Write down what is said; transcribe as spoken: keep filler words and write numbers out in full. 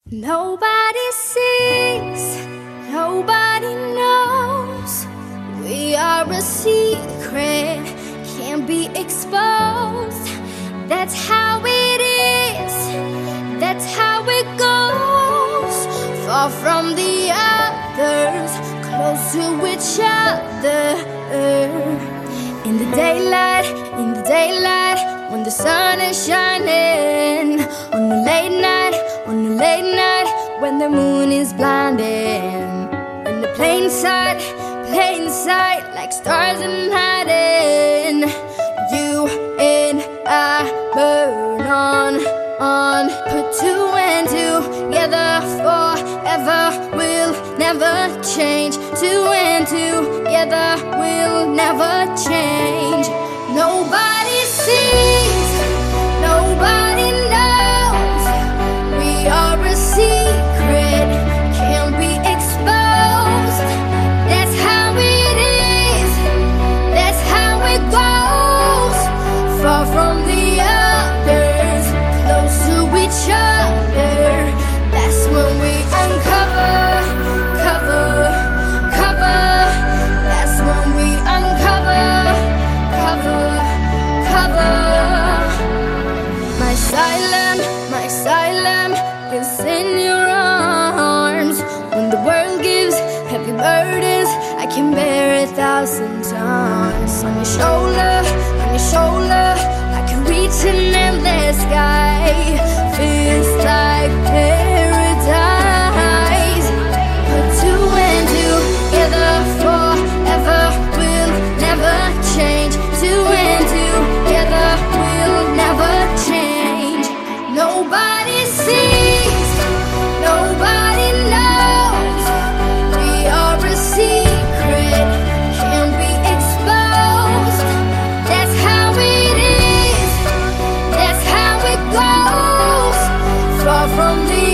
Nobody sees, nobody knows. We are a secret, can't be exposed. That's how it is, that's how it goes. Far from the others, close to each other. In the daylight, in the daylight, when the sun is shining. On the late night, on the late night, when the moon is blinding. In the plain sight, plain sight, like stars in hiding. You and I burn on, on. Put two and two together forever. We'll never change. Two and two together will never change. Nobody sees, nobody knows. We are a secret, can't be exposed. That's how it is, that's how it goes. Far from the others, close to each other. That's when we uncover, cover, cover. That's when we uncover, cover, cover. My asylum, my asylum is in your arms. When the world gives heavy burdens, I can bear a thousand times. On your shoulder, on your shoulder, I can reach an endless sky. Feels like paradise. Put two and two together forever. We'll never change. Two and two together will never change. Nobody sees, nobody knows. We are a secret, can't be exposed. That's how it is, that's how it goes. Far from the